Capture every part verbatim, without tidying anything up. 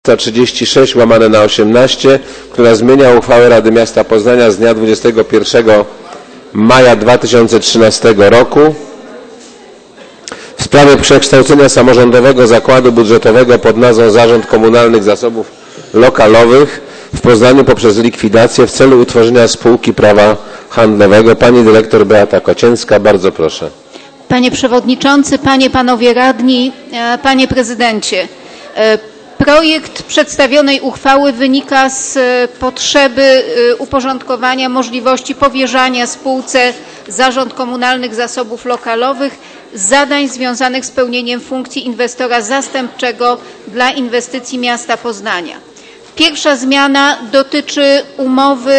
trzydzieści sześć łamane na osiemnaście, która zmienia uchwałę Rady Miasta Poznania z dnia dwudziestego pierwszego maja dwa tysiące trzynastego roku w sprawie przekształcenia samorządowego zakładu budżetowego pod nazwą Zarząd Komunalnych Zasobów Lokalowych w Poznaniu poprzez likwidację w celu utworzenia spółki prawa handlowego. Pani dyrektor Beata Kocięcka, bardzo proszę. Panie Przewodniczący, Panie, Panowie Radni, Panie Prezydencie. Projekt przedstawionej uchwały wynika z potrzeby uporządkowania możliwości powierzania spółce Zarząd Komunalnych Zasobów Lokalowych zadań związanych z pełnieniem funkcji inwestora zastępczego dla inwestycji miasta Poznania. Pierwsza zmiana dotyczy umowy,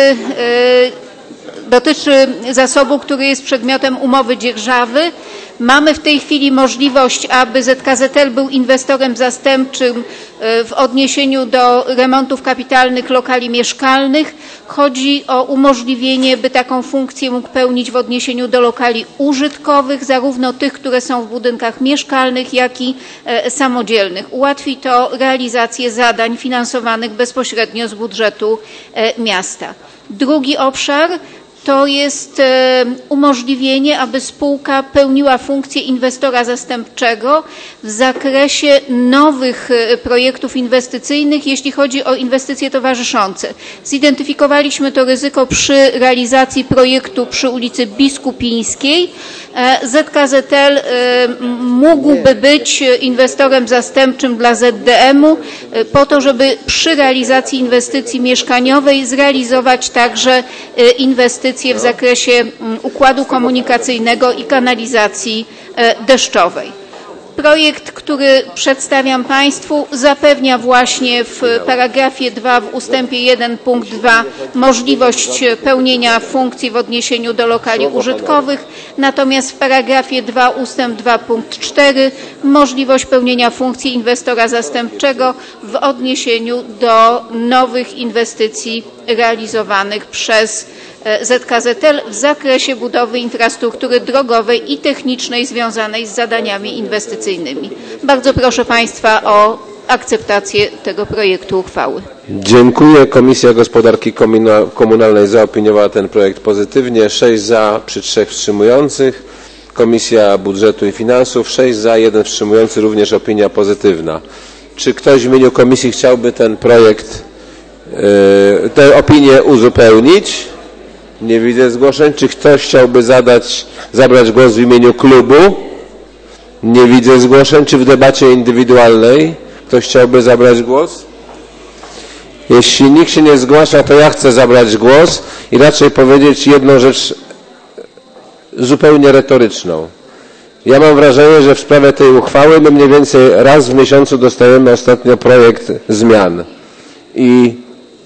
dotyczy zasobu, który jest przedmiotem umowy dzierżawy. Mamy w tej chwili możliwość, aby Z K Z L był inwestorem zastępczym w odniesieniu do remontów kapitalnych lokali mieszkalnych. Chodzi o umożliwienie, by taką funkcję mógł pełnić w odniesieniu do lokali użytkowych, zarówno tych, które są w budynkach mieszkalnych, jak i samodzielnych. Ułatwi to realizację zadań finansowanych bezpośrednio z budżetu miasta. Drugi obszar to jest umożliwienie, aby spółka pełniła funkcję inwestora zastępczego w zakresie nowych projektów inwestycyjnych, jeśli chodzi o inwestycje towarzyszące. Zidentyfikowaliśmy to ryzyko przy realizacji projektu przy ulicy Biskupińskiej. Z K Z L mógłby być inwestorem zastępczym dla Z D M-u po to, żeby przy realizacji inwestycji mieszkaniowej zrealizować także inwestycje w zakresie układu komunikacyjnego i kanalizacji deszczowej. Projekt, który przedstawiam Państwu, zapewnia właśnie w paragrafie dwa w ustępie jeden punkt dwa możliwość pełnienia funkcji w odniesieniu do lokali użytkowych, natomiast w paragrafie dwa ustęp dwa punkt cztery możliwość pełnienia funkcji inwestora zastępczego w odniesieniu do nowych inwestycji realizowanych przez Z K Z L w zakresie budowy infrastruktury drogowej i technicznej związanej z zadaniami inwestycyjnymi. Bardzo proszę Państwa o akceptację tego projektu uchwały. Dziękuję. Komisja Gospodarki Komunalnej zaopiniowała ten projekt pozytywnie. sześć za przy trzech wstrzymujących. Komisja Budżetu i Finansów sześć za, jeden wstrzymujący, również opinia pozytywna. Czy ktoś w imieniu komisji chciałby ten projekt, tę opinię uzupełnić? Nie widzę zgłoszeń. Czy ktoś chciałby zadać, zabrać głos w imieniu klubu? Nie widzę zgłoszeń. Czy w debacie indywidualnej ktoś chciałby zabrać głos? Jeśli nikt się nie zgłasza, to ja chcę zabrać głos i raczej powiedzieć jedną rzecz zupełnie retoryczną. Ja mam wrażenie, że w sprawie tej uchwały my mniej więcej raz w miesiącu dostajemy ostatnio projekt zmian. I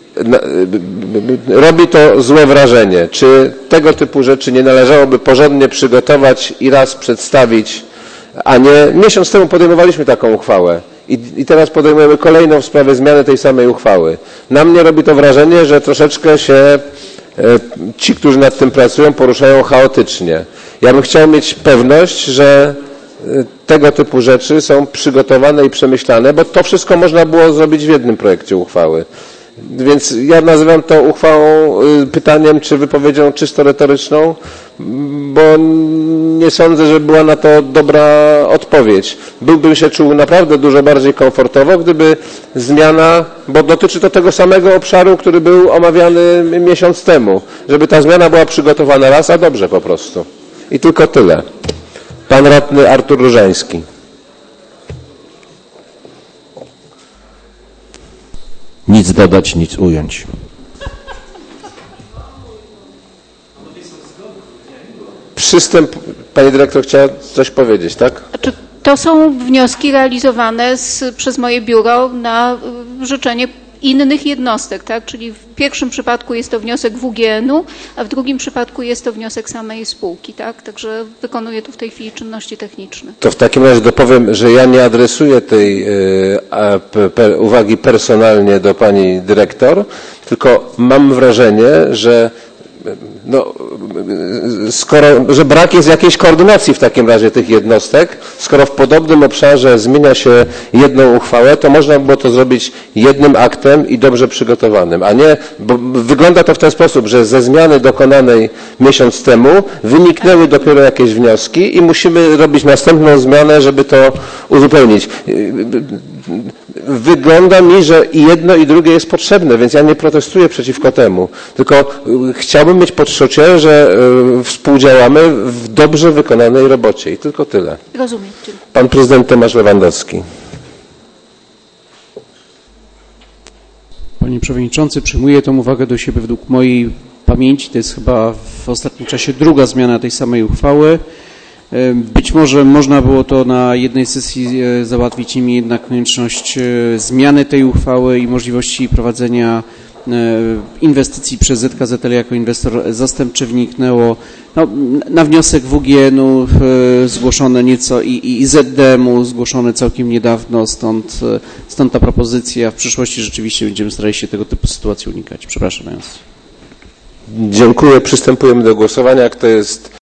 robi to złe wrażenie. Czy tego typu rzeczy nie należałoby porządnie przygotować i raz przedstawić, a nie... Miesiąc temu podejmowaliśmy taką uchwałę i, i teraz podejmujemy kolejną w sprawie zmiany tej samej uchwały. Na mnie robi to wrażenie, że troszeczkę się e, ci, którzy nad tym pracują, poruszają chaotycznie. Ja bym chciał mieć pewność, że e, tego typu rzeczy są przygotowane i przemyślane, bo to wszystko można było zrobić w jednym projekcie uchwały. Więc ja nazywam to uchwałą, pytaniem czy wypowiedzią czysto retoryczną, bo nie sądzę, że była na to dobra odpowiedź. Byłbym się czuł naprawdę dużo bardziej komfortowo, gdyby zmiana, bo dotyczy to tego samego obszaru, który był omawiany miesiąc temu, żeby ta zmiana była przygotowana raz, a dobrze po prostu. I tylko tyle. Pan radny Artur Różański. Nic dodać, nic ująć. Przystęp, pani dyrektor chciała coś powiedzieć, tak? Znaczy, to są wnioski realizowane z, przez moje biuro na życzenie innych jednostek, tak? Czyli w pierwszym przypadku jest to wniosek W G N-u, a w drugim przypadku jest to wniosek samej spółki, tak? Także wykonuję tu w tej chwili czynności techniczne. To w takim razie dopowiem, że ja nie adresuję tej y, a, pe, uwagi personalnie do pani dyrektor, tylko mam wrażenie, że no, skoro, że brak jest jakiejś koordynacji w takim razie tych jednostek, skoro w podobnym obszarze zmienia się jedną uchwałę, to można było to zrobić jednym aktem i dobrze przygotowanym, a nie, bo wygląda to w ten sposób, że ze zmiany dokonanej miesiąc temu wyniknęły dopiero jakieś wnioski i musimy robić następną zmianę, żeby to uzupełnić. Wygląda mi, że i jedno i drugie jest potrzebne, więc ja nie protestuję przeciwko temu, tylko chciałbym mieć poczucie, że współdziałamy w dobrze wykonanej robocie i tylko tyle. Rozumiem. Pan prezydent Tomasz Lewandowski. Panie Przewodniczący, przyjmuję tę uwagę do siebie według mojej pamięci. To jest chyba w ostatnim czasie druga zmiana tej samej uchwały. Być może można było to na jednej sesji załatwić, niemniej jednak konieczność zmiany tej uchwały i możliwości prowadzenia inwestycji przez Z K Z L jako inwestor zastępczy wniknęło no, na wniosek W G N-u zgłoszone nieco i, i Z D M-u zgłoszone całkiem niedawno, stąd, stąd ta propozycja. W przyszłości rzeczywiście będziemy starali się tego typu sytuacji unikać. Przepraszam. Dziękuję. Przystępujemy do głosowania. Kto jest